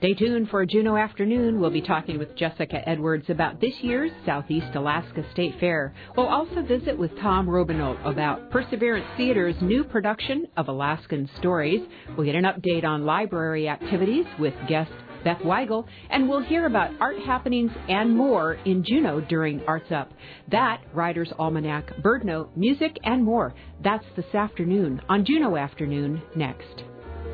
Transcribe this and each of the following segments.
Stay tuned for Juneau Afternoon. We'll be talking with Jessica Edwards about this year's Southeast Alaska State Fair. We'll also visit with Tom Robinow about Perseverance Theater's new production of Alaskan Stories. We'll get an update on library activities with guest Beth Weigel, and we'll hear about art happenings and more in Juneau during Arts Up. That, Writer's Almanac, BirdNote, music, and more. That's this afternoon on Juneau Afternoon next.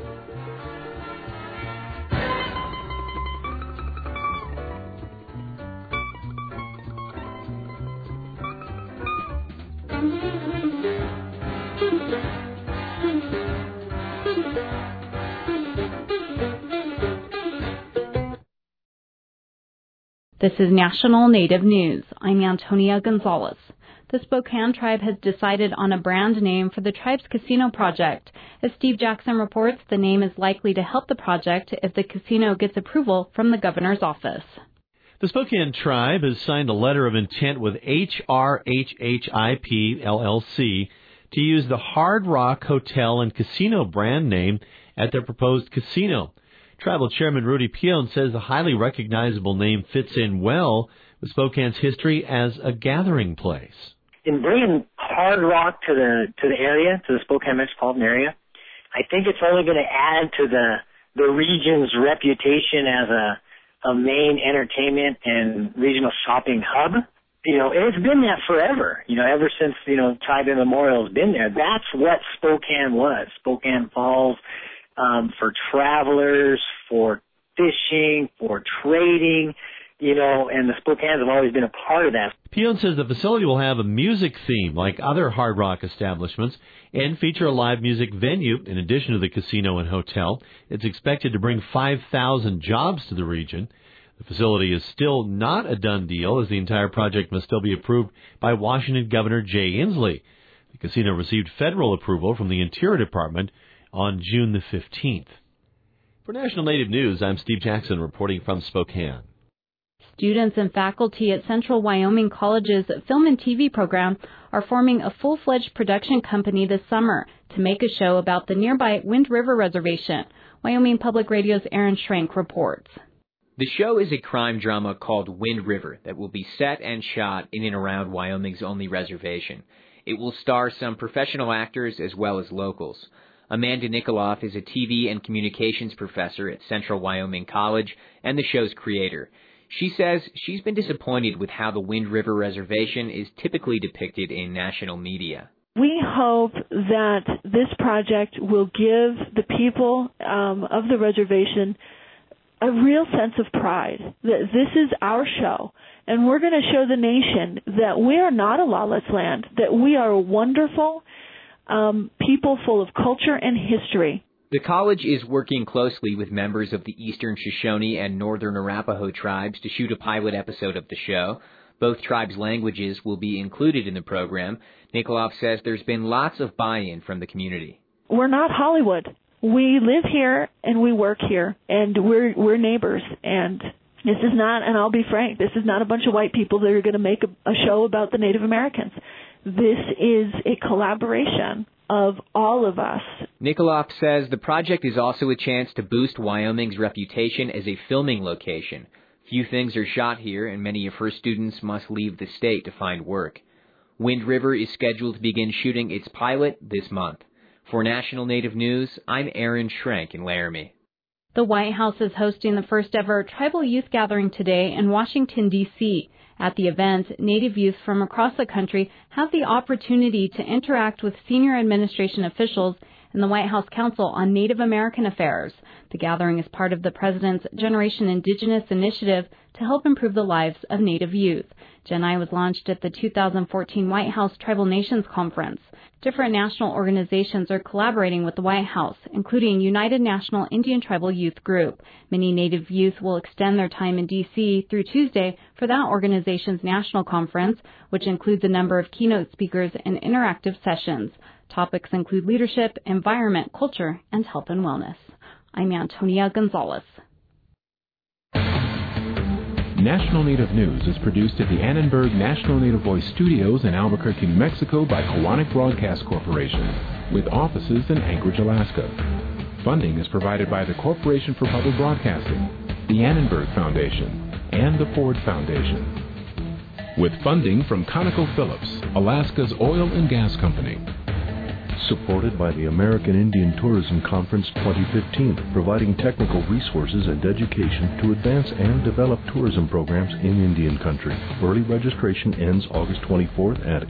This is National Native News. I'm Antonia Gonzalez. The Spokane tribe has decided on a brand name for the tribe's casino project. As Steve Jackson reports, the name is likely to help the project if the casino gets approval from the governor's office. The Spokane tribe has signed a letter of intent with HRHHIP LLC to use the Hard Rock Hotel and Casino brand name at their proposed casino. Tribal Chairman Rudy Pion says the highly recognizable name fits in well with Spokane's history as a gathering place. In bringing Hard Rock to the area, to the Spokane metropolitan area, I think it's only going to add to the region's reputation as a main entertainment and regional shopping hub. You know, and it's been that forever. You know, ever since tribe immemorial has been there. That's what Spokane was. Spokane Falls. For travelers, for fishing, for trading, and the Spokanes have always been a part of that. Pion says the facility will have a music theme like other Hard Rock establishments and feature a live music venue in addition to the casino and hotel. It's expected to bring 5,000 jobs to the region. The facility is still not a done deal as the entire project must still be approved by Washington Governor Jay Inslee. The casino received federal approval from the Interior Department on June the 15th. For National Native News, I'm Steve Jackson reporting from Spokane. Students and faculty at Central Wyoming College's film and TV program are forming a full-fledged production company this summer to make a show about the nearby Wind River Reservation. Wyoming Public Radio's Aaron Schrank reports. The show is a crime drama called Wind River that will be set and shot in and around Wyoming's only reservation. It will star some professional actors as well as locals. Amanda Nikoloff is a TV and communications professor at Central Wyoming College and the show's creator. She says she's been disappointed with how the Wind River Reservation is typically depicted in national media. We hope that this project will give the people of the reservation a real sense of pride, that this is our show, and we're going to show the nation that we are not a lawless land, that we are wonderful people full of culture and history. The college is working closely with members of the Eastern Shoshone and Northern Arapaho tribes to shoot a pilot episode of the show. Both tribes' languages will be included in the program. Nikoloff says there's been lots of buy-in from the community. We're not Hollywood. We live here and we work here, and we're neighbors. And this is not, and I'll be frank, this is not a bunch of white people that are going to make a show about the Native Americans. This is a collaboration of all of us. Nikoloff says the project is also a chance to boost Wyoming's reputation as a filming location. Few things are shot here, and many of her students must leave the state to find work. Wind River is scheduled to begin shooting its pilot this month. For National Native News, I'm Aaron Schrank in Laramie. The White House is hosting the first ever tribal youth gathering today in Washington, D.C. At the event, Native youth from across the country have the opportunity to interact with senior administration officials and the White House Council on Native American Affairs. The gathering is part of the President's Generation Indigenous initiative to help improve the lives of Native youth. Gen I was launched at the 2014 White House Tribal Nations Conference. Different national organizations are collaborating with the White House, including United National Indian Tribal Youth Group. Many Native youth will extend their time in D.C. through Tuesday for that organization's national conference, which includes a number of keynote speakers and interactive sessions. Topics include leadership, environment, culture, and health and wellness. I'm Antonia Gonzalez. National Native News is produced at the Annenberg National Native Voice Studios in Albuquerque, New Mexico by Koahnic Broadcast Corporation, with offices in Anchorage, Alaska. Funding is provided by the Corporation for Public Broadcasting. the Annenberg Foundation, and the Ford Foundation. With funding from ConocoPhillips, Alaska's oil and gas company. Supported by the American Indian Tourism Conference 2015, providing technical resources and education to advance and develop tourism programs in Indian country. Early registration ends August 24th at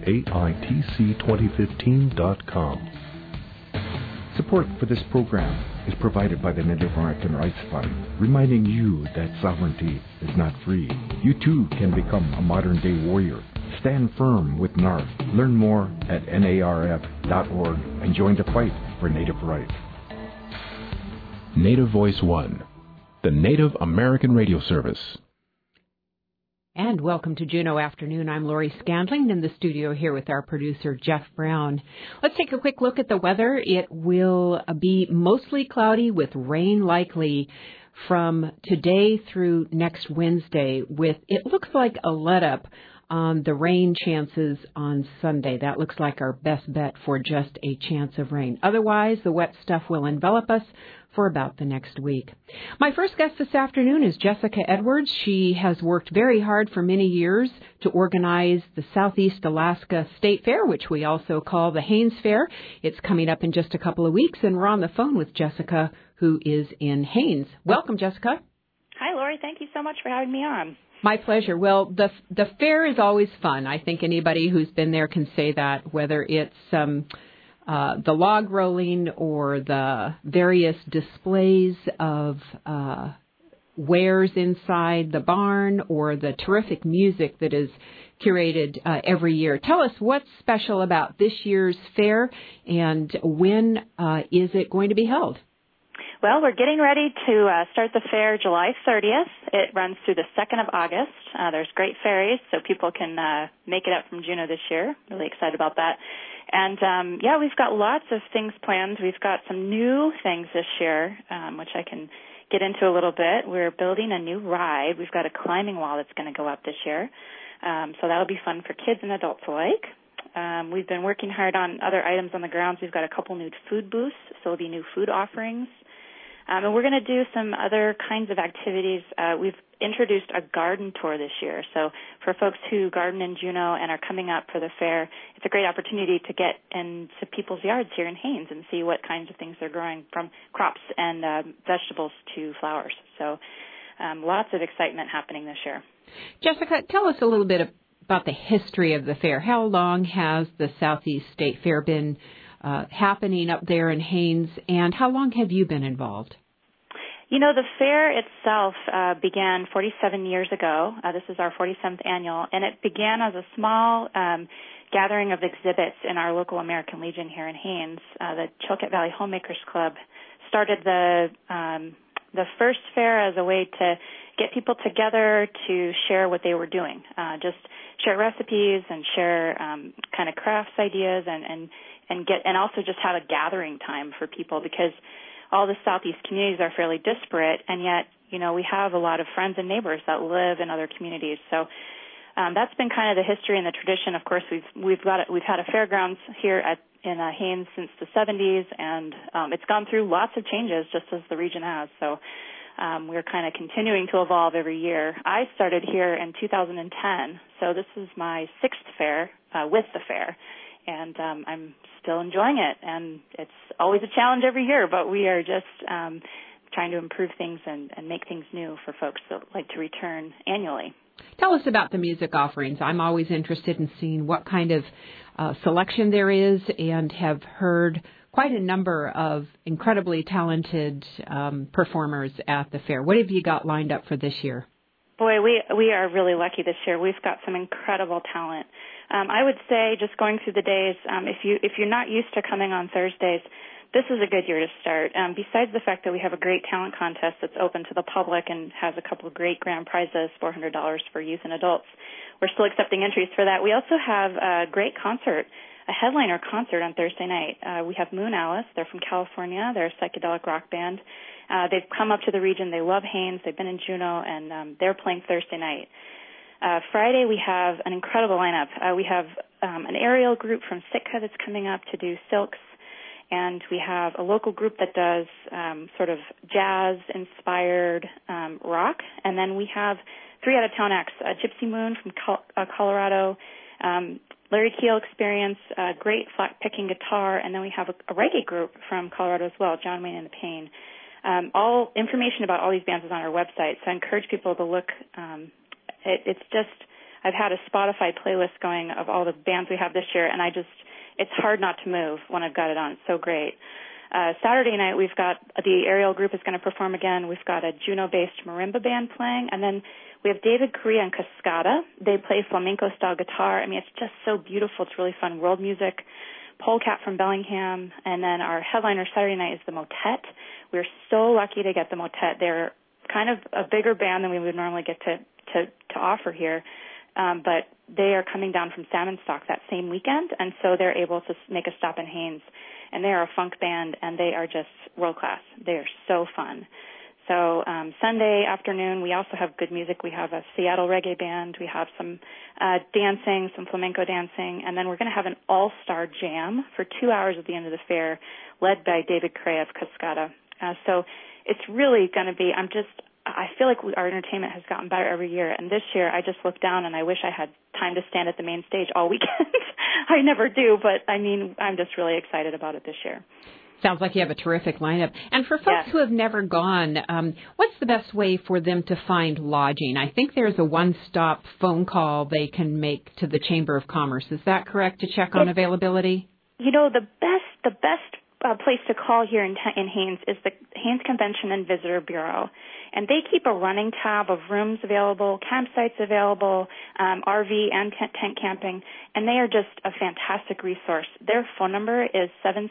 AITC2015.com. Support for this program is provided by the Native American Rights Fund, reminding you that sovereignty is not free. You too can become a modern-day warrior. Stand firm with NARF. Learn more at narf.org and join the fight for Native rights. Native Voice One, the Native American radio service. And welcome to Juneau Afternoon. I'm Lori Scandling in the studio here with our producer, Jeff Brown. Let's take a quick look at the weather. It will be mostly cloudy with rain likely from today through next Wednesday, with it looks like a let-up on the rain chances on Sunday. That looks like our best bet for just a chance of rain. Otherwise, the wet stuff will envelop us for about the next week. My first guest this afternoon is Jessica Edwards. She has worked very hard for many years to organize the Southeast Alaska State Fair, which we also call the Haines Fair. It's coming up in just a couple of weeks, and we're on the phone with Jessica, who is in Haines. Welcome, Jessica. Hi, Lori. Thank you so much for having me on. My pleasure. Well, the fair is always fun. I think anybody who's been there can say that, whether it's the log rolling or the various displays of wares inside the barn or the terrific music that is curated every year. Tell us what's special about this year's fair and when is it going to be held? Well, we're getting ready to start the fair July 30th. It runs through the 2nd of August. There's great ferries, so people can make it up from Juneau this year. Really excited about that. And, we've got lots of things planned. We've got some new things this year, which I can get into a little bit. We're building a new ride. We've got a climbing wall that's going to go up this year. So that'll be fun for kids and adults alike. We've been working hard on other items on the grounds. We've got a couple new food booths, so there'll be new food offerings. And we're going to do some other kinds of activities. We've introduced a garden tour this year. So for folks who garden in Juneau and are coming up for the fair, it's a great opportunity to get into people's yards here in Haines and see what kinds of things they're growing, from crops and vegetables to flowers. So lots of excitement happening this year. Jessica, tell us a little bit about the history of the fair. How long has the Southeast State Fair been happening up there in Haines, and how long have you been involved? You know, the fair itself began 47 years ago. This is our 47th annual, and it began as a small gathering of exhibits in our local American Legion here in Haines. The Chilkat Valley Homemakers Club started the first fair as a way to get people together to share what they were doing, just share recipes and share kind of crafts ideas and also just have a gathering time for people, because all the Southeast communities are fairly disparate, and yet, you know, we have a lot of friends and neighbors that live in other communities. So that's been kind of the history and the tradition. Of course, we've had a fairgrounds here in Haines since the 70s, and it's gone through lots of changes, just as the region has. So we're kind of continuing to evolve every year. I started here in 2010, so this is my 6th fair with the fair, and I'm still enjoying it, and it's always a challenge every year, but we are just trying to improve things and make things new for folks that like to return annually. Tell us about the music offerings. I'm always interested in seeing what kind of selection there is, and have heard quite a number of incredibly talented performers at the fair. What have you got lined up for this year? Boy, we are really lucky this year. We've got some incredible talent. I would say, just going through the days, if you're not used to coming on Thursdays, this is a good year to start. Besides the fact that we have a great talent contest that's open to the public and has a couple of great grand prizes, $400 for youth and adults, we're still accepting entries for that. We also have a great concert, a headliner concert on Thursday night. We have Moon Alice. They're from California. They're a psychedelic rock band. They've come up to the region. They love Haines. They've been in Juneau, and they're playing Thursday night. Friday, we have an incredible lineup. We have an aerial group from Sitka that's coming up to do silks, and we have a local group that does sort of jazz-inspired rock, and then we have 3 out-of-town acts, Gypsy Moon from Colorado, Larry Keel Experience, great flat-picking guitar, and then we have a reggae group from Colorado as well, John Wayne and the Pain. All information about all these bands is on our website, so I encourage people to look. It's just, I've had a Spotify playlist going of all the bands we have this year, and it's hard not to move when I've got it on. It's so great. Saturday night, we've got the Aerial Group is going to perform again. We've got a Juneau-based marimba band playing, and then we have David Correa and Cascada. They play flamenco-style guitar. I mean, it's just so beautiful. It's really fun. World music. Polecat from Bellingham, and then our headliner Saturday night is the Motet. We're so lucky to get the Motet. They're kind of a bigger band than we would normally get to offer here, but they are coming down from Salmon Stock that same weekend, and so they're able to make a stop in Haines. And they are a funk band, and they are just world class. They are so fun. So Sunday afternoon, we also have good music. We have a Seattle reggae band. We have some dancing, some flamenco dancing. And then we're going to have an all-star jam for 2 hours at the end of the fair, led by David Correa of Cascada. So it's really going to be, I feel like our entertainment has gotten better every year. And this year, I just look down and I wish I had time to stand at the main stage all weekend. I never do, but I mean, I'm just really excited about it this year. Sounds like you have a terrific lineup. And for folks who have never gone, what's the best way for them to find lodging? I think there's a one-stop phone call they can make to the Chamber of Commerce. Is that correct, to check on availability? You know, the best place to call here in Haines is the Haines Convention and Visitor Bureau. And they keep a running tab of rooms available, campsites available, RV and tent camping, and they are just a fantastic resource. Their phone number is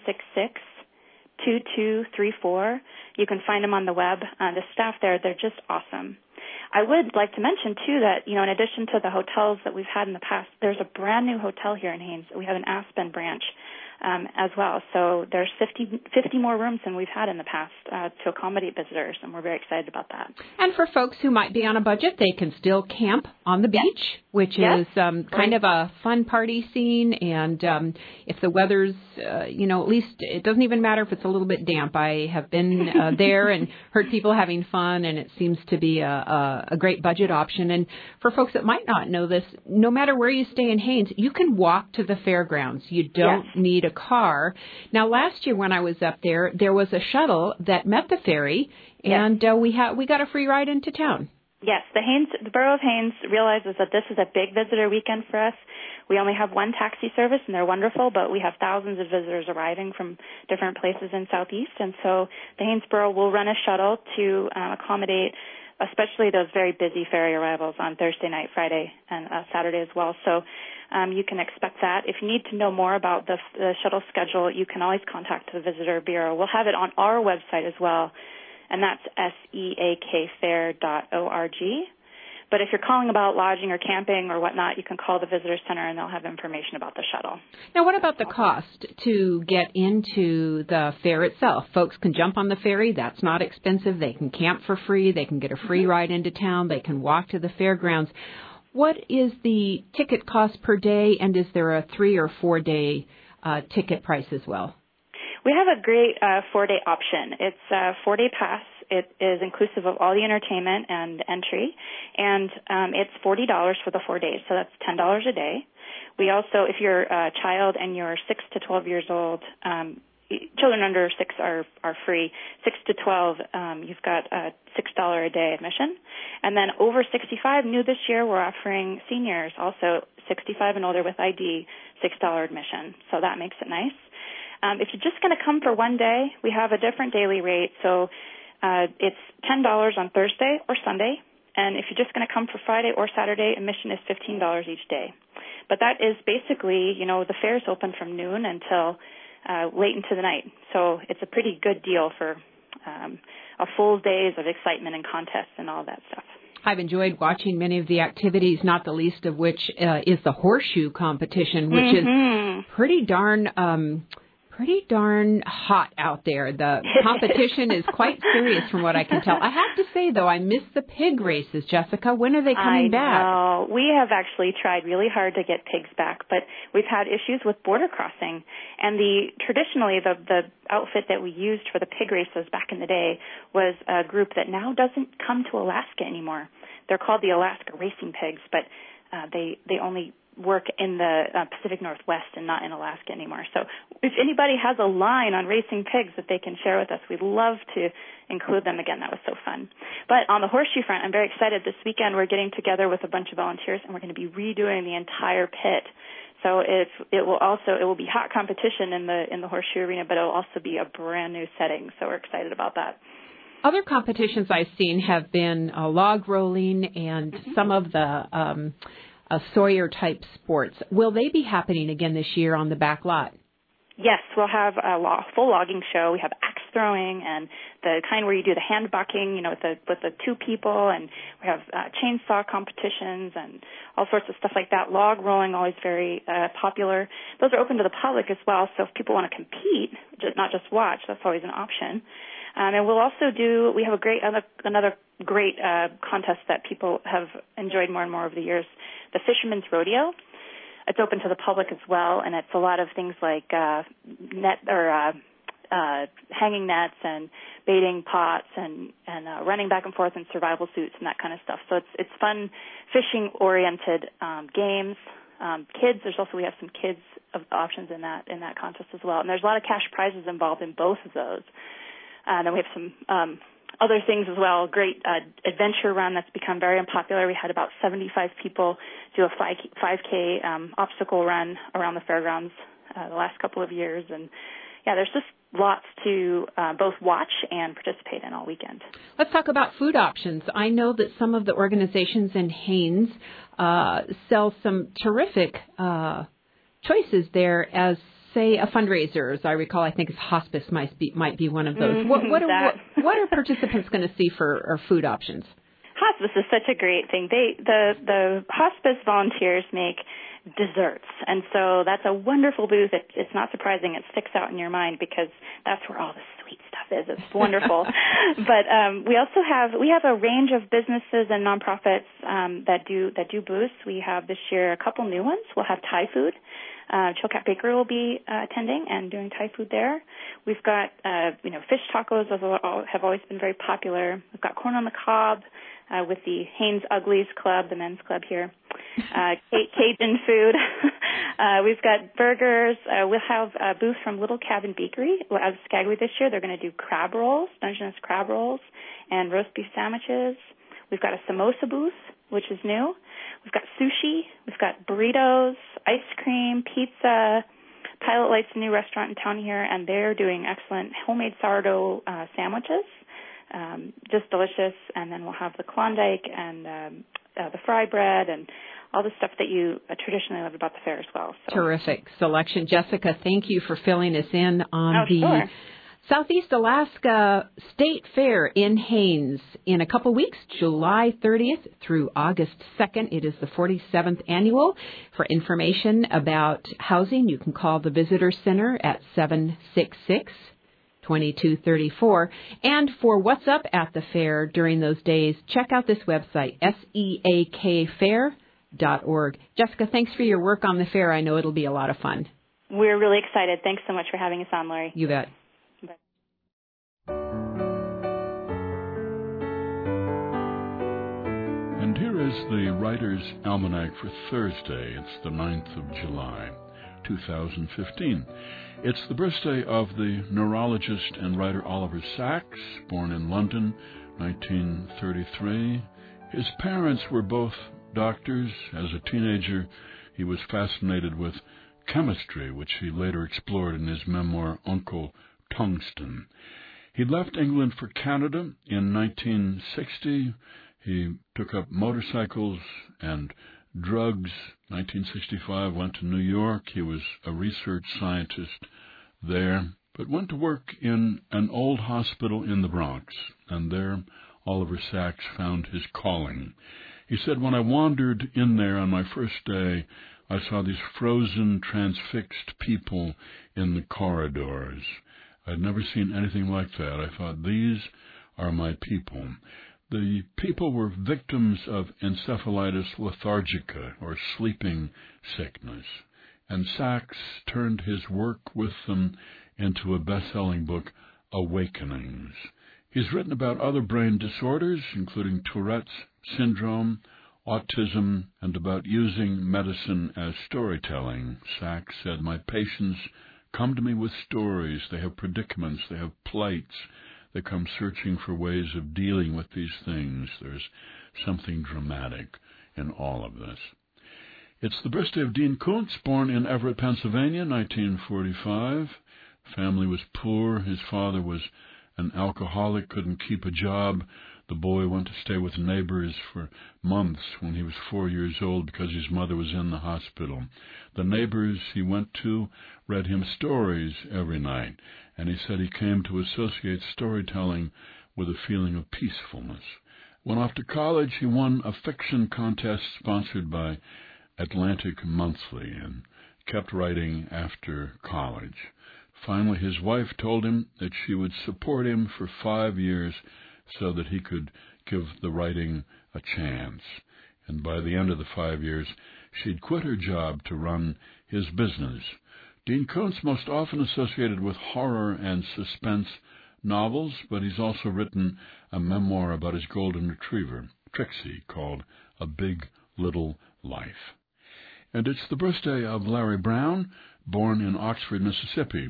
766-2234. You can find them on the web. The staff there, they're just awesome. I would like to mention, too, that, you know, in addition to the hotels that we've had in the past, there's a brand new hotel here in Haines. We have an Aspen branch as well. So there's 50 more rooms than we've had in the past to accommodate visitors, and we're very excited about that. And for folks who might be on a budget, they can still camp on the beach, which is kind of a fun party scene. And if the weather's, at least it doesn't even matter if it's a little bit damp. I have been there and heard people having fun, and it seems to be a great budget option. And for folks that might not know this, no matter where you stay in Haines, you can walk to the fairgrounds. You don't need a car. Now, last year when I was up there, there was a shuttle that met the ferry, and we got a free ride into town. Yes, the Borough of Haines realizes that this is a big visitor weekend for us. We only have one taxi service, and they're wonderful, but we have thousands of visitors arriving from different places in Southeast, and so the Haines Borough will run a shuttle to accommodate especially those very busy ferry arrivals on Thursday night, Friday, and Saturday as well. So you can expect that. If you need to know more about the shuttle schedule, you can always contact the Visitor Bureau. We'll have it on our website as well, and that's seakfair.org. But if you're calling about lodging or camping or whatnot, you can call the Visitor Center, and they'll have information about the shuttle. Now, what about the cost to get into the fair itself? Folks can jump on the ferry. That's not expensive. They can camp for free. They can get a free ride into town. They can walk to the fairgrounds. What is the ticket cost per day, and is there a 3 or 4 day ticket price as well? We have a great 4-day option. It's a 4-day pass. It is inclusive of all the entertainment and entry, and it's $40 for the 4 days, so that's $10 a day. We also, if you're a child and you're 6 to 12 years old, children under 6 are free. 6 to 12, you've got a $6 a day admission. And then over 65, new this year, we're offering seniors, also 65 and older with ID, $6 admission, so that makes it nice. If you're just going to come for 1 day, we have a different daily rate, so it's $10 on Thursday or Sunday, and if you're just going to come for Friday or Saturday, admission is $15 each day. But that is basically, the fair is open from noon until late into the night, so it's a pretty good deal for a full days of excitement and contests and all that stuff. I've enjoyed watching many of the activities, not the least of which is the horseshoe competition, which is pretty darn pretty darn hot out there. The competition is quite serious from what I can tell. I have to say, though, I miss the pig races, Jessica. When are they coming back? I know. We have actually tried really hard to get pigs back, but we've had issues with border crossing. And traditionally, the outfit that we used for the pig races back in the day was a group that now doesn't come to Alaska anymore. They're called the Alaska Racing Pigs, but they only work in the Pacific Northwest and not in Alaska anymore. So if anybody has a line on racing pigs that they can share with us, we'd love to include them again. That was so fun. But on the horseshoe front, I'm very excited. This weekend we're getting together with a bunch of volunteers, and we're going to be redoing the entire pit. So it will be hot competition in the horseshoe arena, but it will also be a brand new setting. So we're excited about that. Other competitions I've seen have been log rolling and some of the Sawyer-type sports. Will they be happening again this year on the back lot? Yes, we'll have a full logging show. We have axe throwing and the kind where you do the hand bucking, with the two people, and we have chainsaw competitions and all sorts of stuff like that. Log rolling, always very popular. Those are open to the public as well, so if people want to compete, not just watch, that's always an option. And we'll also we have another great contest that people have enjoyed more and more over the years, the Fisherman's Rodeo. It's open to the public as well, and it's a lot of things like hanging nets and baiting pots and running back and forth in survival suits and that kind of stuff. So it's fun fishing-oriented games. Kids, we have some kids options in that contest as well, and there's a lot of cash prizes involved in both of those. Then we have some other things as well. Great adventure run that's become very unpopular. We had about 75 people do a 5K obstacle run around the fairgrounds the last couple of years. And, yeah, there's just lots to both watch and participate in all weekend. Let's talk about food options. I know that some of the organizations in Haines sell some terrific choices there as, say, a fundraiser. As I recall, I think hospice might be one of those. What are participants going to see for food options? Hospice is such a great thing. The hospice volunteers make desserts, and so that's a wonderful booth. It's not surprising it sticks out in your mind because that's where all the sweet stuff is. It's wonderful. But we also have a range of businesses and nonprofits that do booths. We have this year a couple new ones. We'll have Thai food. Chilkat Bakery will be attending and doing Thai food there. We've got, fish tacos have always been very popular. We've got corn on the cob with the Haines Uglies Club, the men's club here. Cajun food. We've got burgers. We'll have a booth from Little Cabin Bakery out of Skagway this year. They're going to do crab rolls, Dungeness crab rolls, and roast beef sandwiches. We've got a samosa booth, which is new. We've got sushi. We've got burritos, ice cream, pizza. Pilot Light's a new restaurant in town here, and they're doing excellent homemade sourdough sandwiches, just delicious. And then we'll have the Klondike and the fry bread and all the stuff that you traditionally love about the fair as well. So. Terrific selection. Jessica, thank you for filling us in on sure. Southeast Alaska State Fair in Haines in a couple weeks, July 30th through August 2nd. It is the 47th annual. For information about housing, you can call the Visitor Center at 766-2234. And for what's up at the fair during those days, check out this website, seakfair.org. Jessica, thanks for your work on the fair. I know it'll be a lot of fun. We're really excited. Thanks so much for having us on, Lori. You bet. And here is the Writer's Almanac for Thursday. It's the 9th of July, 2015. It's the birthday of the neurologist and writer Oliver Sacks, born in London, 1933. His parents were both doctors. As a teenager, he was fascinated with chemistry, which he later explored in his memoir, Uncle Tungsten. He left England for Canada in 1960. He took up motorcycles and drugs. 1965, went to New York. He was a research scientist there, but went to work in an old hospital in the Bronx, and there Oliver Sacks found his calling. He said, when I wandered in there on my first day, I saw these frozen, transfixed people in the corridors. I'd never seen anything like that. I thought, these are my people. The people were victims of encephalitis lethargica, or sleeping sickness, and Sachs turned his work with them into a best-selling book, Awakenings. He's written about other brain disorders, including Tourette's syndrome, autism, and about using medicine as storytelling. Sachs said, my patients come to me with stories. They have predicaments. They have plights. They come searching for ways of dealing with these things. There's something dramatic in all of this. It's the birthday of Dean Koontz, born in Everett, Pennsylvania, 1945. Family was poor. His father was an alcoholic, couldn't keep a job. The boy went to stay with neighbors for months when he was 4 years old because his mother was in the hospital. The neighbors he went to read him stories every night, and he said he came to associate storytelling with a feeling of peacefulness. Went off to college. He won a fiction contest sponsored by Atlantic Monthly and kept writing after college. Finally, his wife told him that she would support him for 5 years so that he could give the writing a chance. And by the end of the 5 years, she'd quit her job to run his business. Dean Koontz most often associated with horror and suspense novels, but he's also written a memoir about his golden retriever, Trixie, called A Big Little Life. And it's the birthday of Larry Brown, born in Oxford, Mississippi,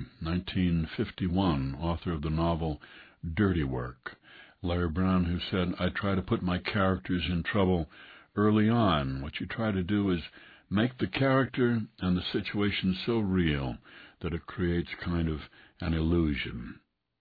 1951, author of the novel Dirty Work. Larry Brown, who said, I try to put my characters in trouble early on. What you try to do is make the character and the situation so real that it creates kind of an illusion.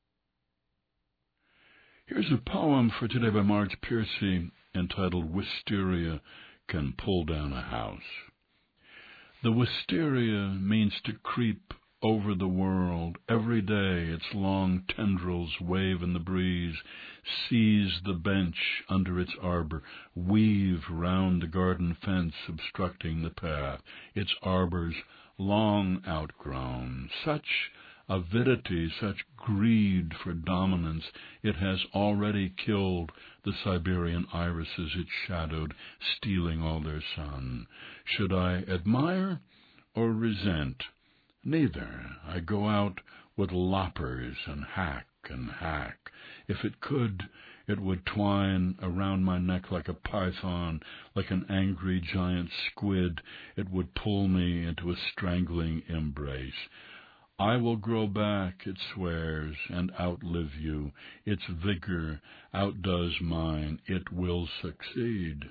Here's a poem for today by Marge Piercy entitled Wisteria Can Pull Down a House. The wisteria means to creep over the world. Every day its long tendrils wave in the breeze, seize the bench under its arbor, weave round the garden fence obstructing the path, its arbors long outgrown. Such avidity, such greed for dominance, it has already killed the Siberian irises it shadowed, stealing all their sun. Should I admire or resent? Neither. I go out with loppers and hack and hack. If it could, it would twine around my neck like a python, like an angry giant squid. It would pull me into a strangling embrace. I will grow back, it swears, and outlive you. Its vigor outdoes mine. It will succeed.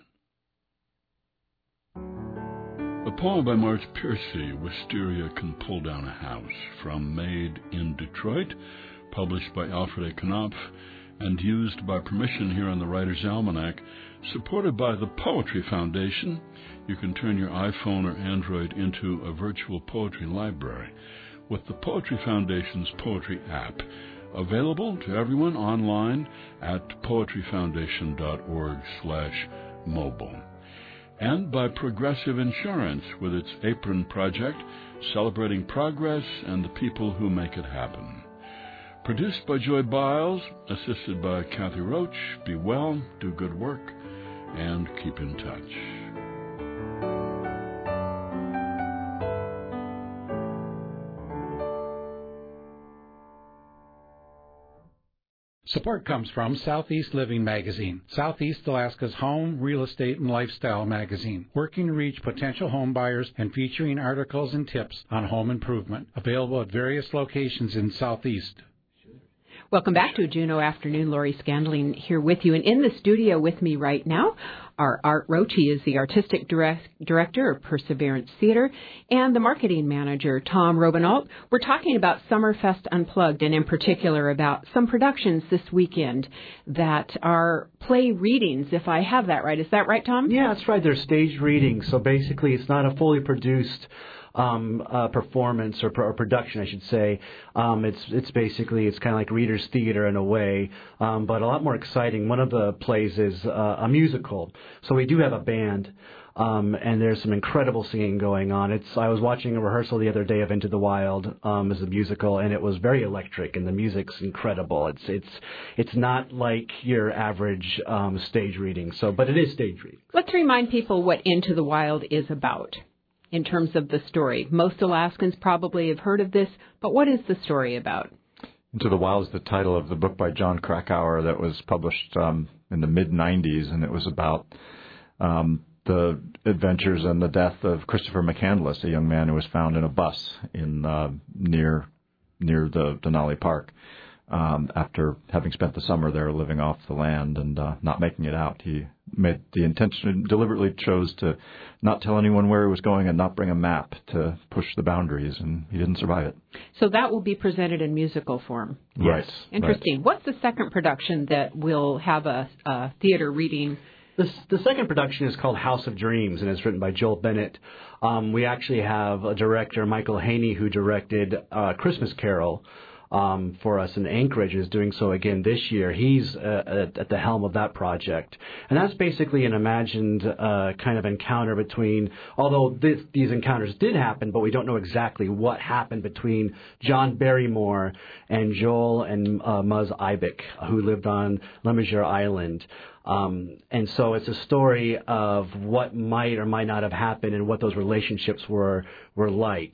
A poem by Marge Piercy, Wisteria Can Pull Down a House, from Made in Detroit, published by Alfred A. Knopf, and used by permission here on the Writer's Almanac, supported by the Poetry Foundation. You can turn your iPhone or Android into a virtual poetry library with the Poetry Foundation's Poetry app, available to everyone online at poetryfoundation.org/mobile. And by Progressive Insurance with its Apron Project, celebrating progress and the people who make it happen. Produced by Joy Biles, assisted by Kathy Roach. Be well, do good work, and keep in touch. Support comes from Southeast Living Magazine, Southeast Alaska's home, real estate, and lifestyle magazine, working to reach potential home buyers and featuring articles and tips on home improvement, available at various locations in Southeast. Welcome back to a Juneau Afternoon. Lori Scandling here with you. And in the studio with me right now are Art Roach. He is the Artistic Director of Perseverance Theater, and the Marketing Manager, Tom Robinault. We're talking about Summerfest Unplugged, and in particular about some productions this weekend that are play readings, if I have that right. Is that right, Tom? Yeah, that's right. They're stage readings. So basically it's not a fully produced performance or production, I should say. It's basically, it's kind of like readers' theater in a way, but a lot more exciting. One of the plays is a musical, So we do have a band. And there's some incredible singing going on. I was watching a rehearsal the other day of Into the Wild as a musical, and it was very electric, and the music's incredible. It's not like your average stage reading, but it is stage reading. Let's remind people what Into the Wild is about in terms of the story. Most Alaskans probably have heard of this, but what is the story about? Into the Wild is the title of the book by John Krakauer that was published in the mid-'90s, and it was about the adventures and the death of Christopher McCandless, a young man who was found in a bus in near the Denali Park after having spent the summer there living off the land and not making it out. He made the intention, deliberately chose to not tell anyone where he was going and not bring a map to push the boundaries, and he didn't survive it. So that will be presented in musical form. Right. Interesting. Right. What's the second production that will have a theater reading? The second production is called House of Dreams, and it's written by Joel Bennett. We actually have a director, Michael Haney, who directed Christmas Carol for us in Anchorage, is doing so again this year. He's at the helm of that project. And that's basically an imagined kind of encounter between, although these encounters did happen, but we don't know exactly what happened between John Barrymore and Joel and Muzz Ibeck, who lived on Le Mesurier Island. And so it's a story of what might or might not have happened and what those relationships were like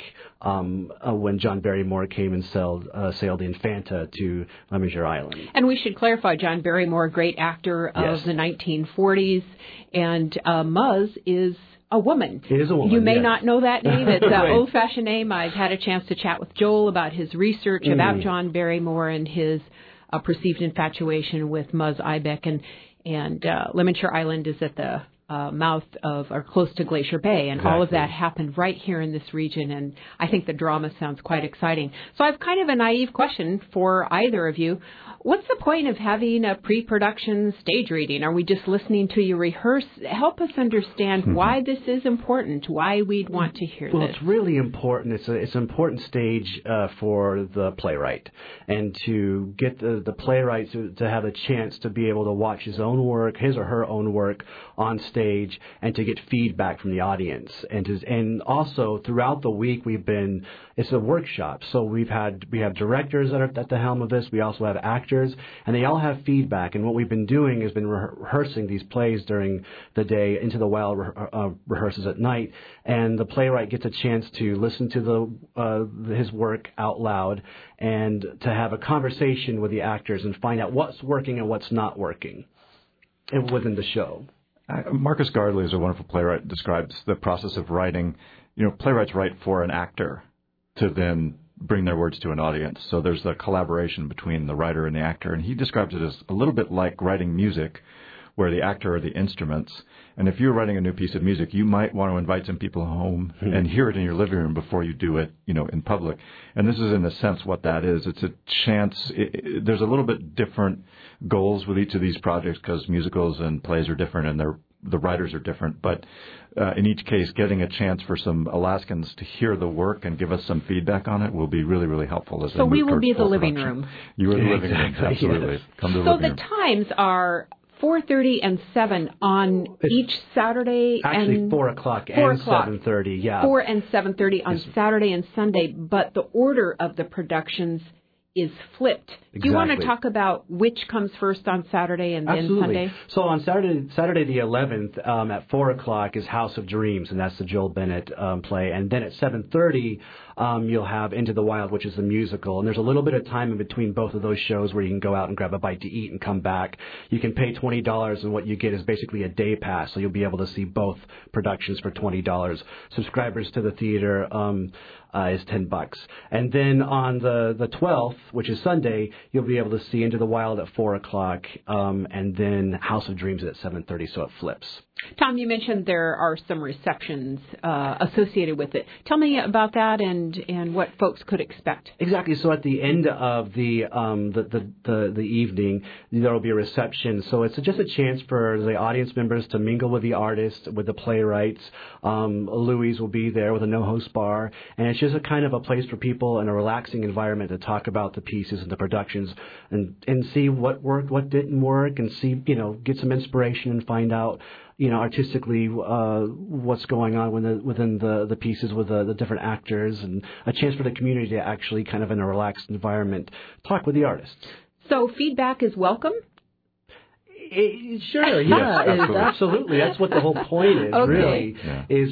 when John Barrymore came and sailed the Infanta to Le Mesurier Island. And we should clarify, John Barrymore, a great actor of the 1940s, and Muzz is a woman. It is a woman. You may yes. not know that name. It's an Right. old-fashioned name. I've had a chance to chat with Joel about his research about John Barrymore and his perceived infatuation with Muzz Ibeck. And Le Mesurier Island is at the mouth of, or close to Glacier Bay, and all of that happened right here in this region, and I think the drama sounds quite exciting. So I have kind of a naive question for either of you. What's the point of having a pre-production stage reading? Are we just listening to you rehearse? Help us understand why this is important, why we'd want to hear this. Well, this. it's really important. It's an important stage for the playwright, and to get the playwright to have a chance to be able to watch his own work, his or her own work on stage, and to get feedback from the audience. And also throughout the week it's a workshop. So we have directors that are at the helm of this. We also have actors, and they all have feedback. And what we've been doing has been rehearsing these plays during the day. Into the Wild rehearses at night, and the playwright gets a chance to listen to his work out loud and to have a conversation with the actors and find out what's working and what's not working within the show. Marcus Gardley is a wonderful playwright, describes the process of writing. Playwrights write for an actor to then bring their words to an audience. So there's the collaboration between the writer and the actor. And he describes it as a little bit like writing music, where the actor are the instruments. And if you're writing a new piece of music, you might want to invite some people home and hear it in your living room before you do it, in public. And this is, in a sense, what that is. It's a chance. There's a little bit different goals with each of these projects because musicals and plays are different and the writers are different. But in each case, getting a chance for some Alaskans to hear the work and give us some feedback on it will be really, really helpful. So we will be the living room. You are the living room, absolutely. Yes. Come to the so living room. the times are 4:30 and 7 on each Saturday. Actually, and 4 o'clock and 7:30. Yeah, 4 and 7:30 on Saturday and Sunday. But the order of the productions is flipped. Exactly. Do you want to talk about which comes first on Saturday and then Sunday? So on Saturday the 11th at 4 o'clock is House of Dreams, and that's the Joel Bennett play. And then at 7:30 you'll have Into the Wild, which is a musical. And there's a little bit of time in between both of those shows where you can go out and grab a bite to eat and come back. You can pay $20, and what you get is basically a day pass, so you'll be able to see both productions for $20. Subscribers to the theater is $10. And then on the 12th, which is Sunday, you'll be able to see Into the Wild at 4 o'clock, and then House of Dreams at 7:30, so it flips. Tom, you mentioned there are some receptions associated with it. Tell me about that and what folks could expect. Exactly. So at the end of the evening, there will be a reception. So it's just a chance for the audience members to mingle with the artists, with the playwrights. Louise will be there with a no-host bar, and it's just a kind of a place for people in a relaxing environment to talk about the pieces and the productions and see what worked, what didn't work, and see, get some inspiration and find out artistically what's going on within the pieces with the different actors, and a chance for the community to actually kind of in a relaxed environment talk with the artists. So feedback is welcome? Sure, yeah, absolutely. That's what the whole point is, really, is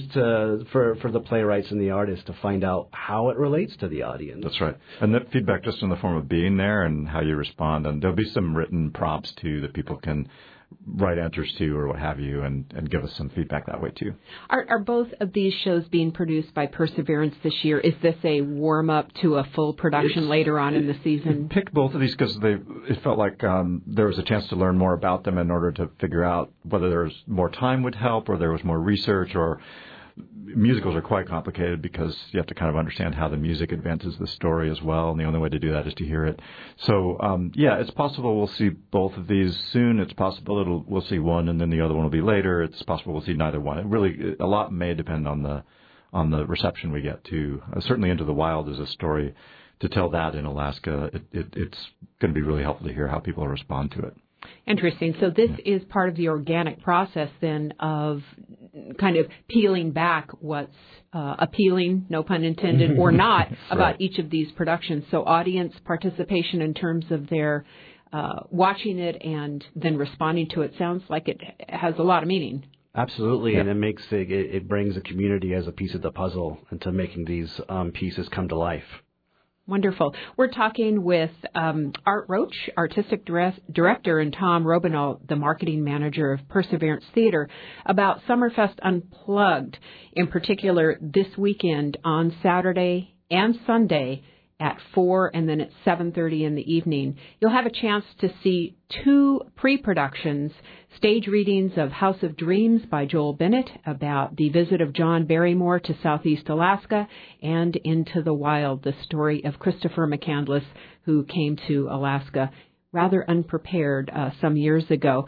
for the playwrights and the artists to find out how it relates to the audience. That's right. And that feedback just in the form of being there and how you respond. And there'll be some written prompts, too, that people can write answers to or what have you, and give us some feedback that way, too. Are both of these shows being produced by Perseverance this year? Is this a warm-up to a full production later on in the season? Picked both of these because it felt like there was a chance to learn more about them in order to figure out whether there was more time would help or there was more research, or musicals are quite complicated because you have to kind of understand how the music advances the story as well, and the only way to do that is to hear it. So, it's possible we'll see both of these soon. It's possible we'll see one and then the other one will be later. It's possible we'll see neither one. It really, a lot may depend on the reception we get to. Certainly Into the Wild is a story to tell that in Alaska. It's going to be really helpful to hear how people respond to it. Interesting. So this is part of the organic process then of kind of peeling back what's appealing, no pun intended, or not about each of these productions. So audience participation in terms of their watching it and then responding to it sounds like it has a lot of meaning. Absolutely, and it brings the community as a piece of the puzzle into making these pieces come to life. Wonderful. We're talking with Art Roach, Artistic Director, and Tom Robinault, the Marketing Manager of Perseverance Theater, about Summerfest Unplugged, in particular this weekend on Saturday and Sunday at 4 and then at 7:30 in the evening. You'll have a chance to see 2 pre-productions, stage readings of House of Dreams by Joel Bennett about the visit of John Barrymore to Southeast Alaska, and Into the Wild, the story of Christopher McCandless, who came to Alaska rather unprepared some years ago.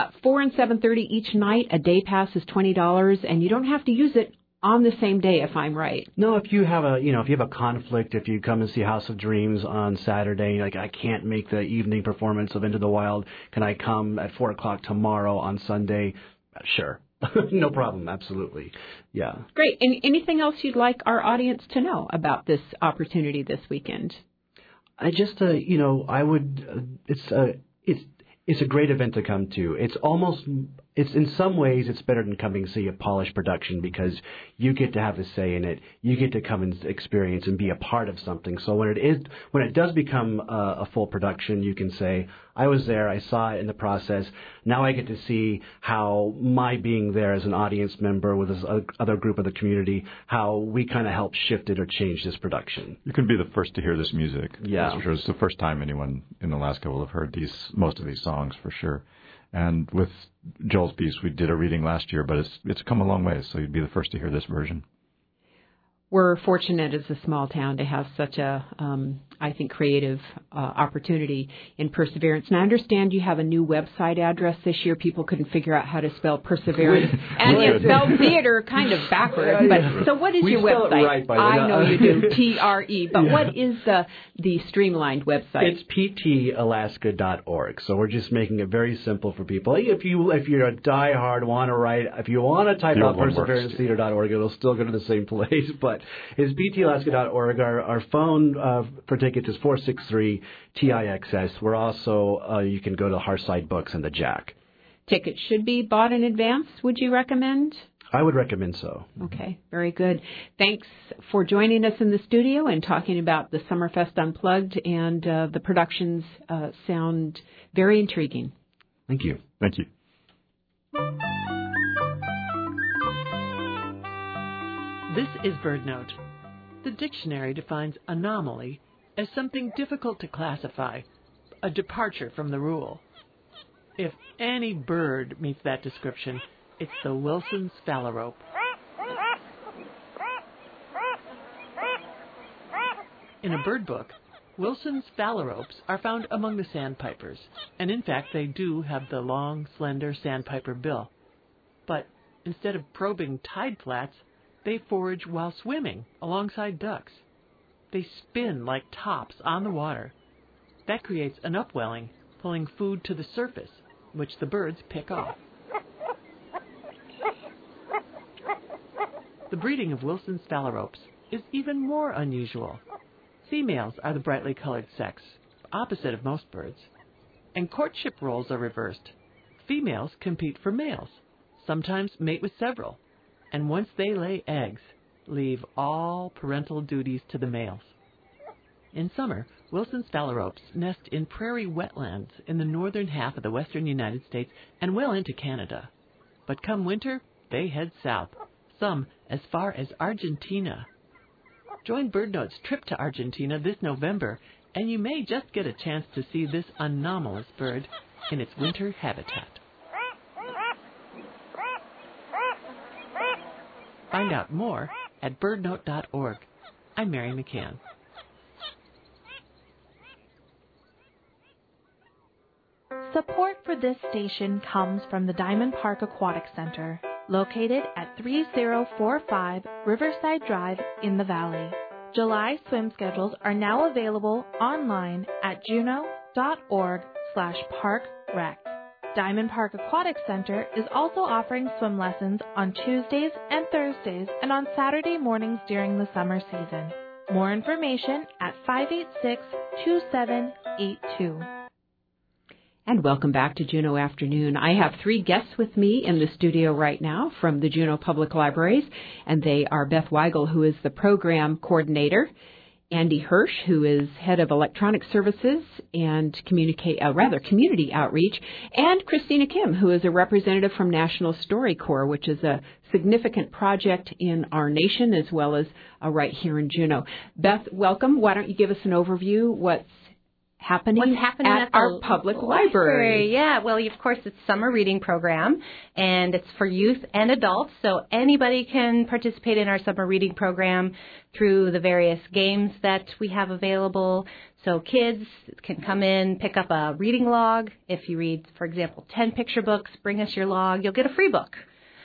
4 and 7:30 each night. A day pass is $20, and you don't have to use it on the same day, if I'm right. No, if you have a conflict, if you come and see House of Dreams on Saturday, like I can't make the evening performance of Into the Wild, can I come at 4:00 tomorrow on Sunday? Sure. No problem. Absolutely. Yeah. Great. And anything else you'd like our audience to know about this opportunity this weekend? I just, I would, it's a great event to come to. It's in some ways it's better than coming to see a polished production because you get to have a say in it. You get to come and experience and be a part of something. So when it does become a full production, you can say, I was there, I saw it in the process. Now I get to see how my being there as an audience member with this other group of the community, how we kind of help shift it or change this production. You can be the first to hear this music. Yeah. That's for sure. It's the first time anyone in Alaska will have heard most of these songs for sure. And with Joel's piece, we did a reading last year, but it's come a long way, so you'd be the first to hear this version. We're fortunate as a small town to have such a, I think, creative opportunity in Perseverance. And I understand you have a new website address this year. People couldn't figure out how to spell Perseverance. And you spelled theater kind of backwards. But, so what is your website? It right, by the way. I know you do, TRE. But what is the streamlined website? It's ptalaska.org. So we're just making it very simple for people. If you're a diehard, if you want to type out perseverancetheater.org, it'll still go to the same place. But it's ptalaska.org. Our phone for tickets is 463-TIXS. We're also, you can go to Hearthside Books and the Jack. Tickets should be bought in advance, would you recommend? I would recommend so. Okay, very good. Thanks for joining us in the studio and talking about the Summerfest Unplugged, and the productions sound very intriguing. Thank you. Thank you. This is BirdNote. The dictionary defines anomaly as something difficult to classify, a departure from the rule. If any bird meets that description, it's the Wilson's phalarope. In a bird book, Wilson's phalaropes are found among the sandpipers, and in fact they do have the long, slender sandpiper bill. But instead of probing tide flats, they forage while swimming alongside ducks. They spin like tops on the water. That creates an upwelling, pulling food to the surface, which the birds pick off. The breeding of Wilson's Phalaropes is even more unusual. Females are the brightly colored sex, opposite of most birds. And courtship roles are reversed. Females compete for males, sometimes mate with several, and once they lay eggs, leave all parental duties to the males. In summer, Wilson's Phalaropes nest in prairie wetlands in the northern half of the western United States and well into Canada. But come winter, they head south, some as far as Argentina. Join BirdNote's trip to Argentina this November, and you may just get a chance to see this anomalous bird in its winter habitat. Find out more at birdnote.org. I'm Mary McCann. Support for this station comes from the Diamond Park Aquatic Center, located at 3045 Riverside Drive in the Valley. July swim schedules are now available online at juneau.org/parkrec. Diamond Park Aquatic Center is also offering swim lessons on Tuesdays and Thursdays and on Saturday mornings during the summer season. More information at 586-2782. And welcome back to Juneau Afternoon. I have 3 guests with me in the studio right now from the Juneau Public Libraries, and they are Beth Weigel, who is the program coordinator, Andy Hirsch, who is head of electronic services and community outreach, and Christina Kim, who is a representative from National StoryCorps, which is a significant project in our nation as well as right here in Juneau. Beth, welcome. Why don't you give us an overview what's happening at our public library. Yeah, well, of course, it's summer reading program, and it's for youth and adults, so anybody can participate in our summer reading program through the various games that we have available. So kids can come in, pick up a reading log. If you read, for example, 10 picture books, bring us your log. You'll get a free book.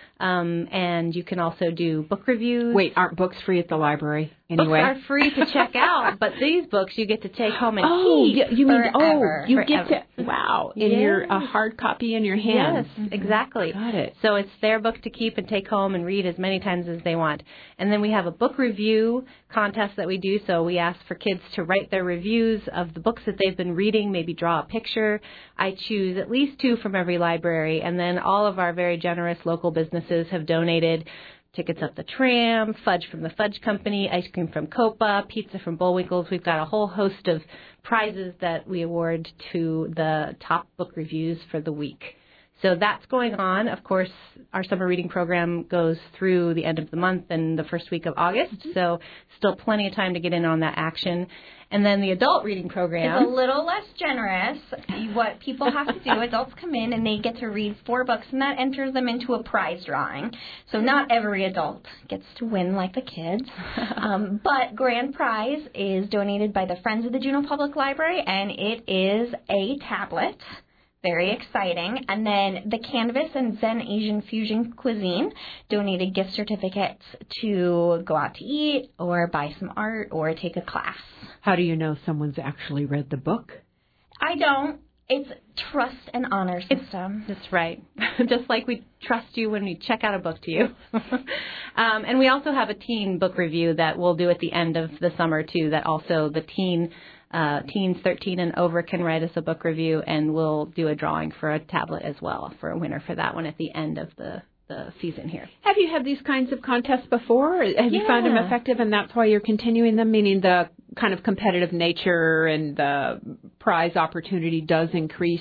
And you can also do book reviews. Wait, aren't books free at the library anyway? Books are free to check out, but these books you get to take home and keep you mean forever. You get to in your a hard copy in your hands. Yes, exactly. Got it. So it's their book to keep and take home and read as many times as they want. And then we have a book review contest that we do. So we ask for kids to write their reviews of the books that they've been reading, maybe draw a picture. I choose at least 2 from every library, and then all of our very generous local businesses have donated tickets up the tram, fudge from the Fudge Company, ice cream from Copa, pizza from Bullwinkles. We've got a whole host of prizes that we award to the top book reviews for the week. So that's going on. Of course, our summer reading program goes through the end of the month and the first week of August, so still plenty of time to get in on that action. And then the adult reading program is a little less generous. What people have to do, adults come in and they get to read 4 books, and that enters them into a prize drawing. So not every adult gets to win like the kids. But grand prize is donated by the Friends of the Juneau Public Library, and it is a tablet. Very exciting. And then the Canvas and Zen Asian Fusion Cuisine donated gift certificates to go out to eat or buy some art or take a class. How do you know someone's actually read the book? I don't. It's trust and honor system. That's right. Just like we trust you when we check out a book to you. And we also have a teen book review that we'll do at the end of the summer, too, that also the teens 13 and over can write us a book review, and we'll do a drawing for a tablet as well for a winner for that one at the end of the season here. Have you had these kinds of contests before? Have you found them effective, and that's why you're continuing them, meaning the kind of competitive nature and the prize opportunity does increase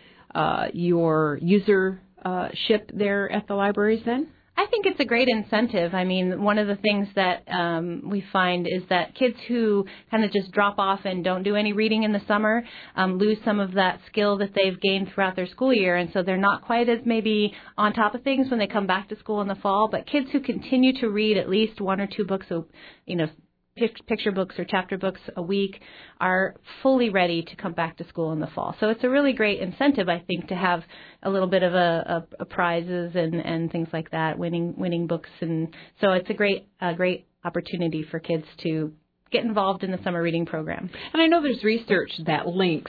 your usership there at the libraries then? I think it's a great incentive. I mean, one of the things that we find is that kids who kind of just drop off and don't do any reading in the summer lose some of that skill that they've gained throughout their school year, and so they're not quite as maybe on top of things when they come back to school in the fall. But kids who continue to read at least 1 or 2 books, picture books or chapter books a week are fully ready to come back to school in the fall. So it's a really great incentive, I think, to have a little bit of a prizes and things like that, winning books. And so it's a great opportunity for kids to get involved in the summer reading program. And I know there's research that links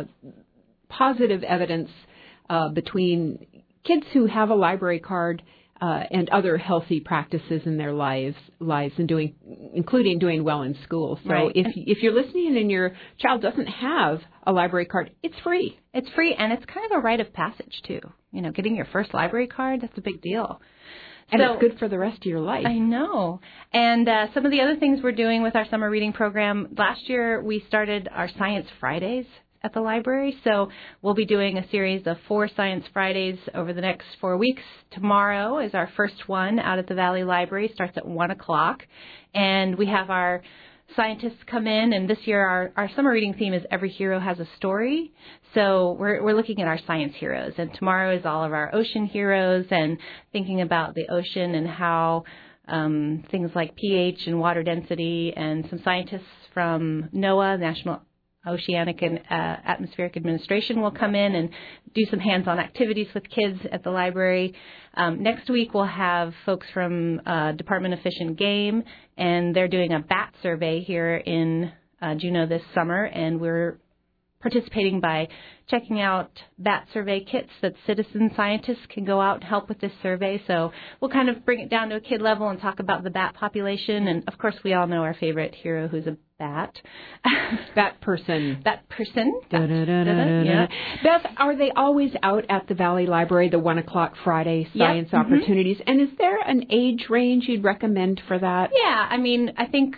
positive evidence between kids who have a library card and other healthy practices in their lives, and including doing well in school. So right. if you're listening and your child doesn't have a library card, it's free. It's free, and it's kind of a rite of passage too. You know, getting your first library card, that's a big deal. And it's good for the rest of your life. I know. And some of the other things we're doing with our summer reading program, last year we started our Science Fridays at the library. So we'll be doing a series of 4 Science Fridays over the next 4 weeks. Tomorrow is our first one out at the Valley Library. Starts at 1 o'clock. And we have our scientists come in, and this year our summer reading theme is Every Hero Has a Story. So we're looking at our science heroes, and tomorrow is all of our ocean heroes and thinking about the ocean and how things like pH and water density, and some scientists from NOAA, National Oceanic and Atmospheric Administration, will come in and do some hands-on activities with kids at the library. Next week we'll have folks from Department of Fish and Game, and they're doing a bat survey here in Juneau this summer, and we're participating by checking out bat survey kits that citizen scientists can go out and help with this survey. So we'll kind of bring it down to a kid level and talk about the bat population. And, of course, we all know our favorite hero who's a bat. That person. That person. Yeah. Beth, are they always out at the Valley Library, the 1 o'clock Friday science opportunities? And is there an age range you'd recommend for that? Yeah, I mean, I think,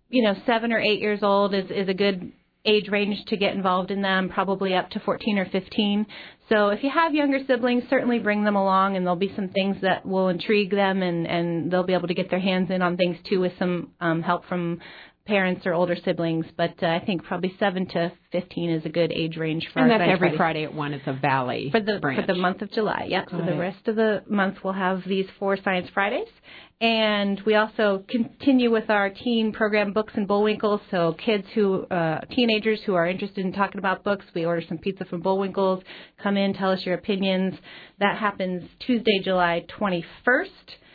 7 or 8 years old is a good age range to get involved in them, probably up to 14 or 15. So if you have younger siblings, certainly bring them along, and there'll be some things that will intrigue them, and they'll be able to get their hands in on things too with some help from parents or older siblings. But I think probably 7 to 15 is a good age range for and our that's every Fridays. Friday at 1 at the Valley for the month of July. Yeah, so the rest of the month we'll have these 4 Science Fridays. And we also continue with our teen program, Books and Bullwinkle. So kids teenagers who are interested in talking about books, we order some pizza from Bullwinkle's. Come in, tell us your opinions. That happens Tuesday, July 21st.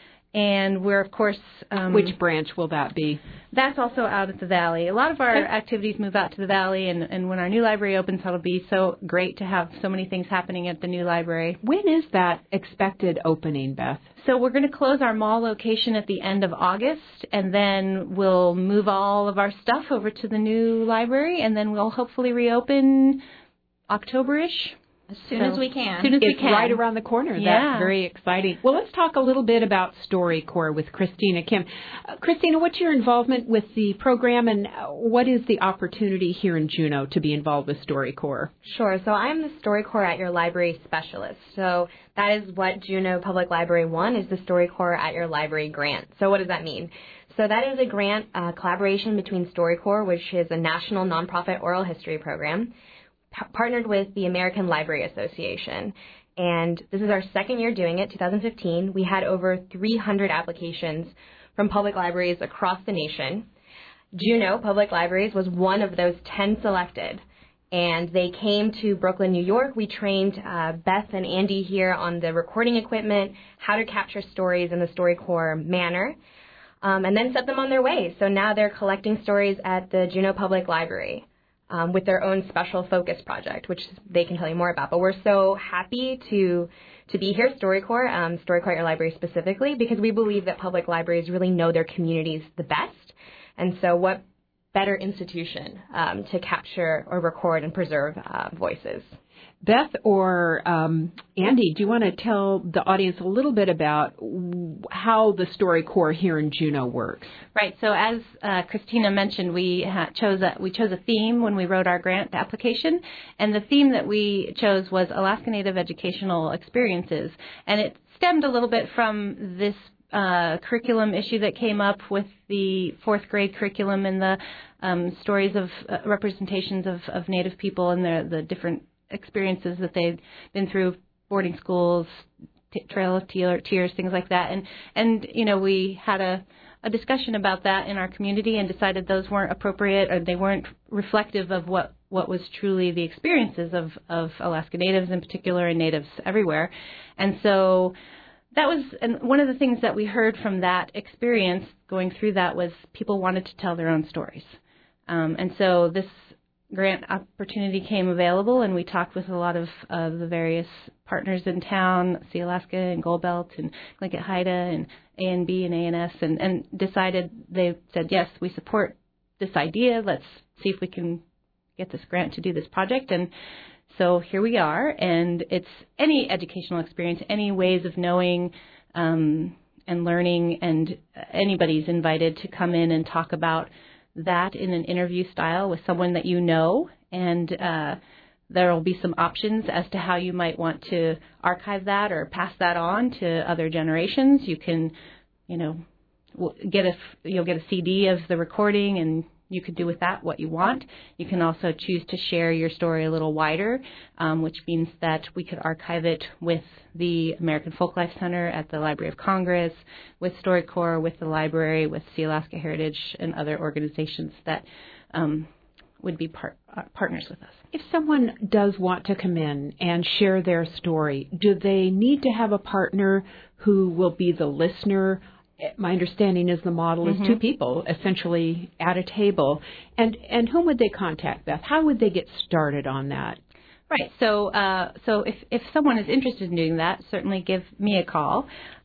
And we're, of course... which branch will that be? That's also out at the Valley. A lot of our activities move out to the Valley, and when our new library opens, that'll be so great to have so many things happening at the new library. When is that expected opening, Beth? So we're going to close our mall location at the end of August, and then we'll move all of our stuff over to the new library, and then we'll hopefully reopen October-ish. As soon as we can. As soon as we can. It's right around the corner. Yeah. That's very exciting. Well, let's talk a little bit about StoryCorps with Christina Kim. Christina, what's your involvement with the program, and what is the opportunity here in Juneau to be involved with StoryCorps? Sure. So I'm the StoryCorps at Your Library specialist. So that is what Juneau Public Library won, is the StoryCorps at Your Library grant. So what does that mean? So that is a grant collaboration between StoryCorps, which is a national nonprofit oral history program, partnered with the American Library Association. And this is our second year doing it, 2015. We had over 300 applications from public libraries across the nation. Juneau Public Libraries was one of those 10 selected. And they came to Brooklyn, New York. We trained Beth and Andy here on the recording equipment, how to capture stories in the StoryCorps manner, and then set them on their way. So now they're collecting stories at the Juneau Public Library. With their own special focus project, which they can tell you more about. But we're so happy to be here, StoryCorps, StoryCorps at Your Library specifically, because we believe that public libraries really know their communities the best. And so what better institution to capture or record and preserve voices? Beth or Andy, do you want to tell the audience a little bit about how the StoryCorps here in Juneau works? Right. So as Christina mentioned, we chose a theme when we wrote our grant application, and the theme that we chose was Alaska Native Educational Experiences, and it stemmed a little bit from this curriculum issue that came up with the 4th grade curriculum and the stories of representations of Native people and the different experiences that they've been through, boarding schools, Trail of Tears, things like that. And we had a discussion about that in our community and decided those weren't appropriate, or they weren't reflective of what was truly the experiences of Alaska Natives in particular, and Natives everywhere. And so that was, and one of the things that we heard from that experience going through that was people wanted to tell their own stories. And so this grant opportunity came available, and we talked with a lot of the various partners in town, Sealaska and Goldbelt and Tlingit Haida and A&B and A&S, and decided, they said, yes, we support this idea. Let's see if we can get this grant to do this project. And so here we are, and it's any educational experience, any ways of knowing and learning, and anybody's invited to come in and talk about that in an interview style with someone that you know, and there will be some options as to how you might want to archive that or pass that on to other generations. You can, you'll get a CD of the recording, and you can do with that what you want. You can also choose to share your story a little wider, which means that we could archive it with the American Folklife Center at the Library of Congress, with StoryCorps, with the library, with Sealaska Heritage, and other organizations that would be partners with us. If someone does want to come in and share their story, do they need to have a partner who will be the listener? My understanding is the model is two people essentially at a table. And whom would they contact, Beth? How would they get started on that? Right. So if someone is interested in doing that, certainly give me a call,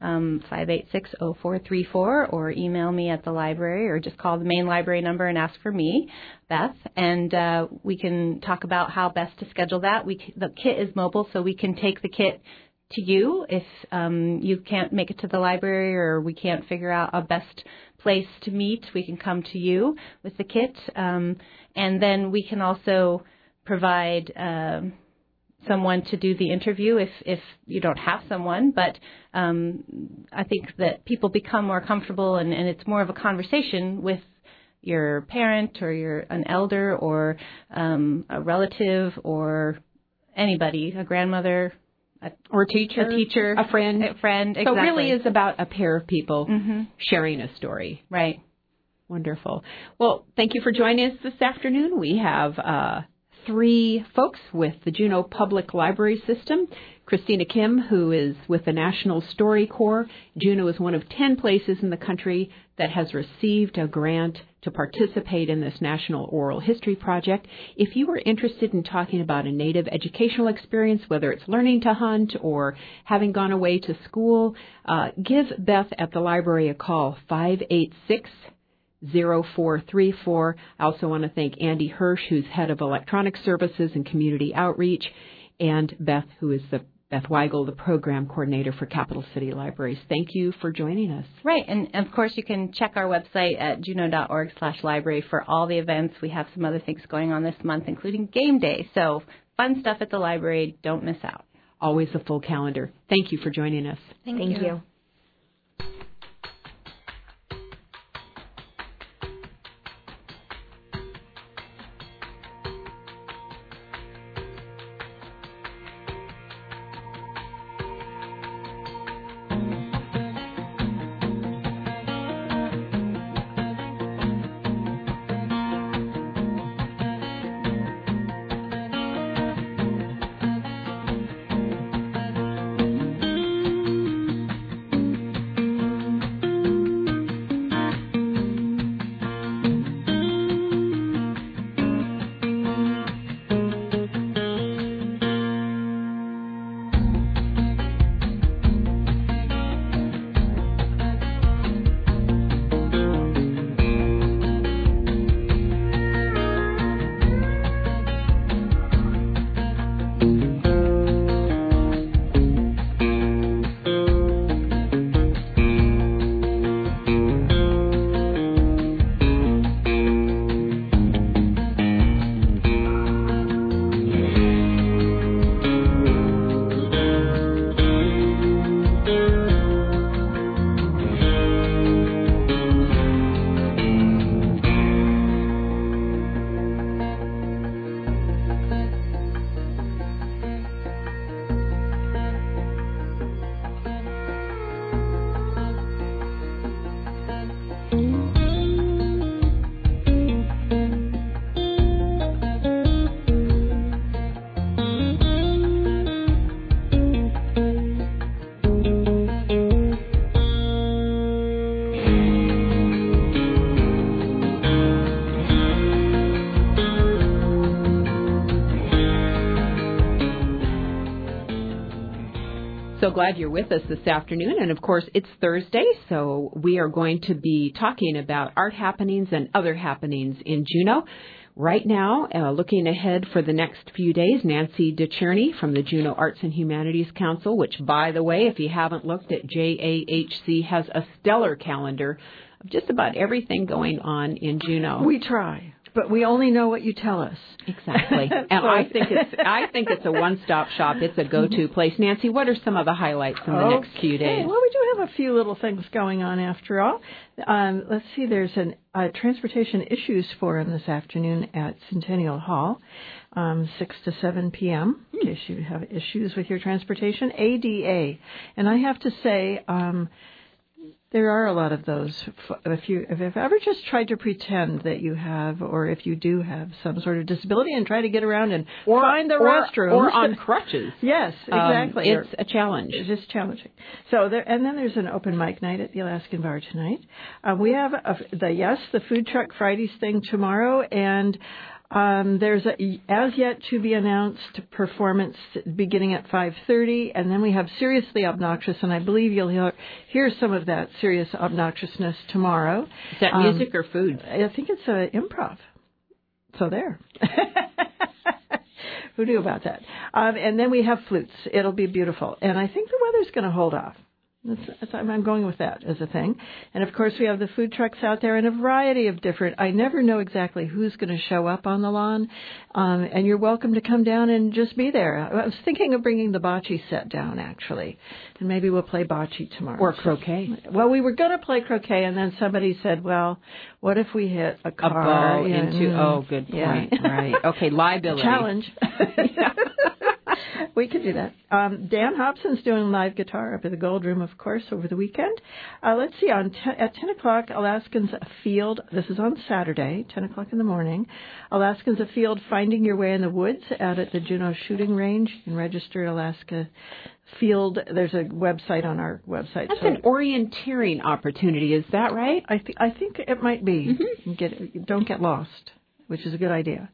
586-0434, or email me at the library, or just call the main library number and ask for me, Beth, and we can talk about how best to schedule that. The kit is mobile, so we can take the kit to you if you can't make it to the library, or we can't figure out a best place to meet. We can come to you with the kit, and then we can also provide someone to do the interview if you don't have someone. But I think that people become more comfortable, and it's more of a conversation with your parent or an elder or a relative or anybody, a grandmother, or a teacher, a friend. Exactly. So it really is about a pair of people sharing a story. Right. Wonderful. Well, thank you for joining us this afternoon. We have 3 folks with the Juneau Public Library System. Christina Kim, who is with the National StoryCorps. Juneau is one of 10 places in the country that has received a grant to participate in this National Oral History Project. If you are interested in talking about a Native educational experience, whether it's learning to hunt or having gone away to school, give Beth at the library a call, 586-0434. I also want to thank Andy Hirsch, who's head of electronic services and community outreach, and Beth, who is Beth Weigel, the program coordinator for Capital City Libraries. Thank you for joining us. Right, and of course you can check our website at juneau.org/library for all the events. We have some other things going on this month, including game day. So fun stuff at the library. Don't miss out. Always a full calendar. Thank you for joining us. Thank you. glad you're with us this afternoon. And, of course, it's Thursday, so we are going to be talking about art happenings and other happenings in Juneau. Right now, looking ahead for the next few days, Nancy DeCherney from the Juneau Arts and Humanities Council, which, by the way, if you haven't looked at JAHC, has a stellar calendar of just about everything going on in Juneau. We try, but we only know what you tell us. Exactly. And I think it's a one-stop shop. It's a go-to place. Nancy, what are some of the highlights in the next few days? Well, we do have a few little things going on after all. Let's see, there's a Transportation Issues Forum this afternoon at Centennial Hall, 6 to 7 p.m., in case you have issues with your transportation. ADA. And I have to say, there are a lot of those. If you've ever just tried to pretend that you have, or if you do have some sort of disability and try to get around and find the restroom. Or on crutches. Yes, exactly. It's a challenge. It is challenging. So and then there's an open mic night at the Alaskan Bar tonight. We have the Food Truck Fridays thing tomorrow, and there's a as yet to be announced performance beginning at 5:30, and then we have Seriously Obnoxious, and I believe you'll hear some of that serious obnoxiousness tomorrow. Is that music or food? I think it's improv. So there. Who knew about that? And then we have flutes. It'll be beautiful, and I think the weather's going to hold off. I'm going with that as a thing. And, of course, we have the food trucks out there and a variety of different. I never know exactly who's going to show up on the lawn, and you're welcome to come down and just be there. I was thinking of bringing the bocce set down, actually, and maybe we'll play bocce tomorrow. Or croquet. Well, we were going to play croquet, and then somebody said, well, what if we hit a car? A ball into, good point. Yeah. Right. Okay, liability. Challenge. We could do that. Dan Hobson's doing live guitar up at the Gold Room, of course, over the weekend. Let's see, at 10 o'clock, Alaskans Afield, this is on Saturday, 10 o'clock in the morning, Alaskans Afield, Finding Your Way in the Woods out at the Juneau Shooting Range. You can register at Alaska Field. There's a website on our website. That's an orienteering opportunity, is that right? I think it might be. Mm-hmm. Don't get lost, which is a good idea.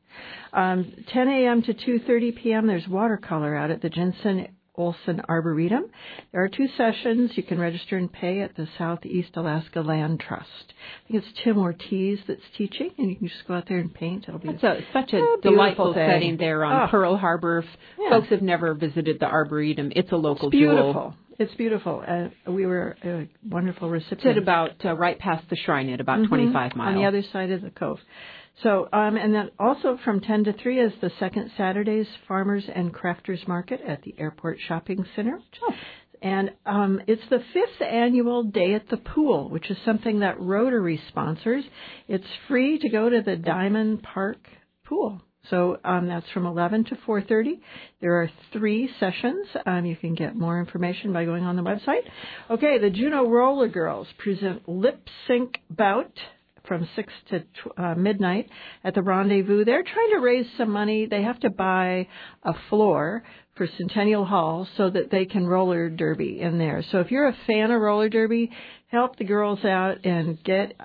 10 a.m. to 2:30 p.m. There's watercolor out at the Jensen Olson Arboretum. There are 2 sessions. You can register and pay at the Southeast Alaska Land Trust. I think it's Tim Ortiz that's teaching, and you can just go out there and paint. It'll be such a delightful setting there on Pearl Harbor. If folks have never visited the Arboretum, it's a local jewel. It's beautiful. We were a wonderful recipient. It's at about right past the shrine at about 25 miles. On the other side of the cove. So, and then also from 10 to 3 is the second Saturday's Farmers and Crafters Market at the Airport Shopping Center. Oh. And it's the 5th annual Day at the Pool, which is something that Rotary sponsors. It's free to go to the Diamond Park Pool. So that's from 11 to 4:30. There are 3 sessions. You can get more information by going on the website. Okay, the Juneau Roller Girls present Lip Sync Bout from 6 to midnight at the Rendezvous. They're trying to raise some money. They have to buy a floor for Centennial Hall so that they can roller derby in there. So if you're a fan of roller derby, help the girls out and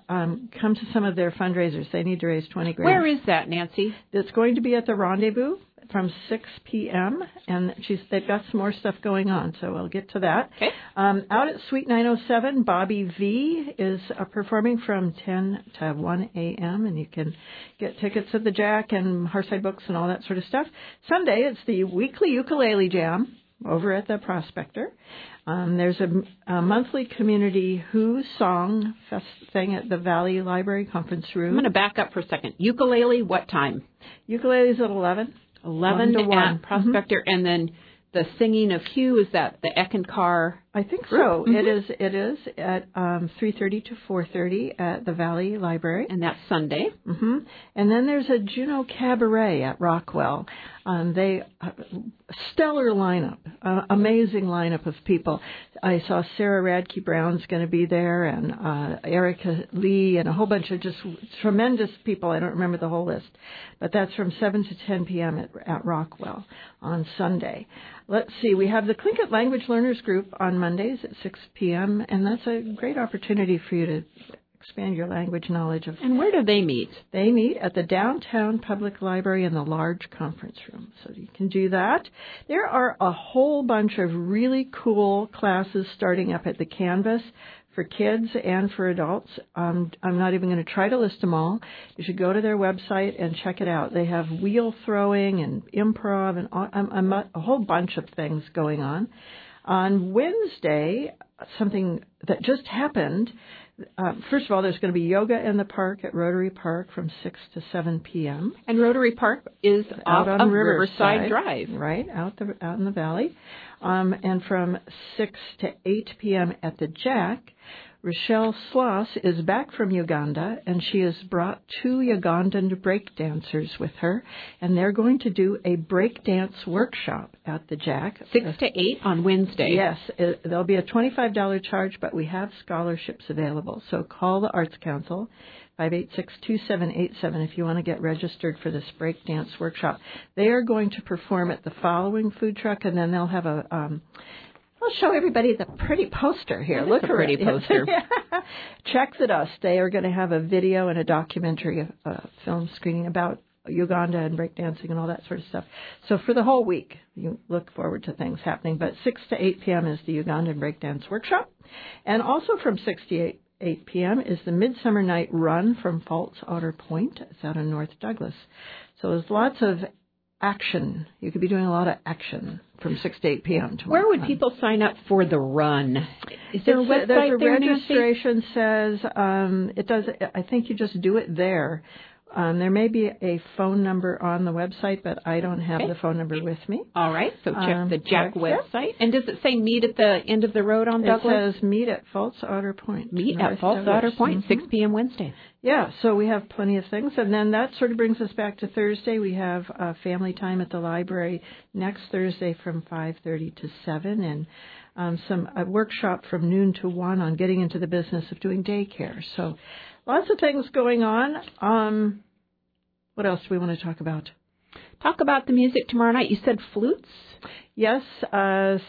come to some of their fundraisers. They need to raise $20,000. Where is that, Nancy? It's going to be at the Rendezvous from 6 p.m., and they've got some more stuff going on, so we'll get to that. Okay. Out at Suite 907, Bobby V is performing from 10 to 1 a.m., and you can get tickets at the Jack and Hearthside Books and all that sort of stuff. Sunday, it's the weekly ukulele jam over at the Prospector. There's a monthly community Who song fest thing at the Valley Library Conference Room. I'm going to back up for a second. Ukulele, what time? Ukulele's at 11. 11 to 1. Prospector, and then the singing of Hugh, is that the Eckankar? I think so. Mm-hmm. It is at 3:30 to 4:30 at the Valley Library, and that's Sunday. Mm-hmm. And then there's a Juneau Cabaret at Rockwell. They stellar lineup, amazing lineup of people. I saw Sarah Radke Brown's going to be there, and Erica Lee, and a whole bunch of just tremendous people. I don't remember the whole list, but that's from 7 to 10 p.m. at Rockwell on Sunday. Let's see, we have the Tlingit Language Learners Group on Mondays at 6 p.m., and that's a great opportunity for you to expand your language knowledge of. And where do they meet? They meet at the Downtown Public Library in the large conference room. So you can do that. There are a whole bunch of really cool classes starting up at the Canvas for kids and for adults. I'm not even going to try to list them all. You should go to their website and check it out. They have wheel throwing and improv and a whole bunch of things going on. On Wednesday, something that just happened, first of all, there's going to be yoga in the park at Rotary Park from 6 to 7 p.m. And Rotary Park is out on Riverside Drive. Right, out in the valley. And from 6 to 8 p.m. at the Jack, Rochelle Sloss is back from Uganda, and she has brought 2 Ugandan break dancers with her, and they're going to do a break dance workshop at the Jack. 6 to 8 on Wednesday. Yes, there'll be a $25 charge, but we have scholarships available. So call the Arts Council, 586-2787, if you want to get registered for this break dance workshop. They are going to perform at the following food truck, and then they'll have I'll show everybody the pretty poster here. Look at the pretty poster. Czechs at Us. They are going to have a video and a documentary, film screening about Uganda and breakdancing and all that sort of stuff. So for the whole week, you look forward to things happening. But 6 to 8 p.m. is the Ugandan Breakdance Workshop. And also from 6 to 8 p.m. is the Midsummer Night Run from Falls Otter Point. It's out in North Douglas. So there's lots of action. You could be doing a lot of action from 6 to 8 p.m. tomorrow. Where would people sign up for the run? Is there a website there's there, registration says it does. I think you just do it there. There may be a phone number on the website, but I don't have the phone number with me. All right, so check the Jack website. And does it say meet at the end of the road on Douglas? It says meet at Falls Otter Point. Meet at Falls Otter Point, 6 p.m. Wednesday. Yeah, so we have plenty of things. And then that sort of brings us back to Thursday. We have family time at the library next Thursday from 5:30 to 7, and a workshop from noon to 1 on getting into the business of doing daycare. So lots of things going on. What else do we want to talk about? Talk about the music tomorrow night. You said flutes? Yes, and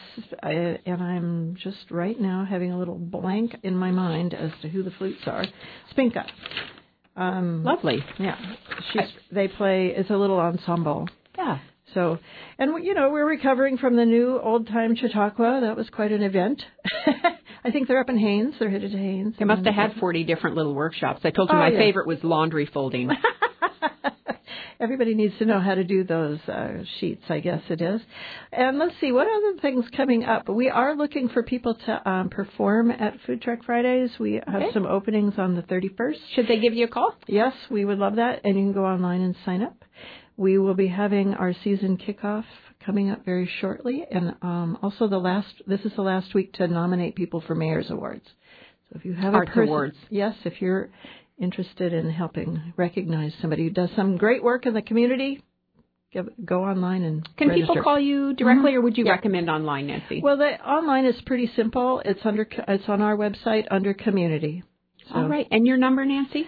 I'm just right now having a little blank in my mind as to who the flutes are. Spinka. Lovely. Yeah. They play, it's a little ensemble. Yeah. So, and we're recovering from the new old-time Chautauqua. That was quite an event. I think they're up in Haines. They're headed to Haines. They must have had 40 different little workshops. I told you my favorite was laundry folding. Everybody needs to know how to do those sheets, I guess it is. And let's see, what other things coming up? We are looking for people to perform at Food Truck Fridays. We have some openings on the 31st. Should they give you a call? Yes, we would love that. And you can go online and sign up. We will be having our season kickoff coming up very shortly. And also this is the last week to nominate people for Mayor's Awards. So if you have Arts Awards. Yes, if you're interested in helping recognize somebody who does some great work in the community, go online and Can register. people call you directly, or would you recommend online, Nancy? Well, the online is pretty simple. It's on our website under community. So, all right. And your number, Nancy?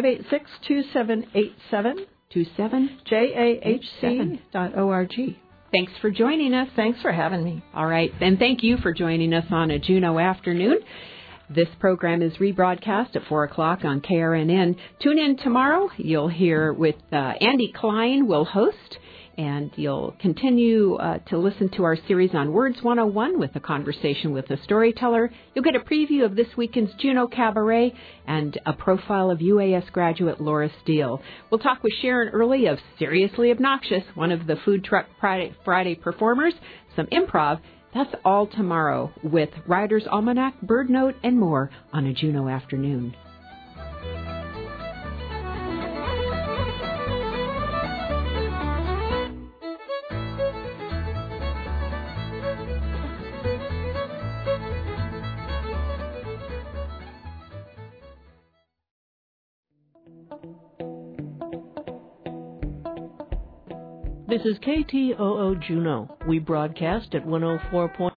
586-2787. 27 JAHC.org. Thanks for joining us. Thanks for having me. All right. And thank you for joining us on a Juneau afternoon. This program is rebroadcast at 4 o'clock on KRNN. Tune in tomorrow. You'll hear with Andy Klein will host, and you'll continue to listen to our series on Words 101 with a conversation with a storyteller. You'll get a preview of this weekend's Juneau Cabaret and a profile of UAS graduate Laura Steele. We'll talk with Sharon Early of Seriously Obnoxious, one of the Food Truck Friday performers, some improv. That's all tomorrow with Writer's Almanac, Bird Note, and more on a Juneau afternoon. This is KTOO Juneau. We broadcast at 104.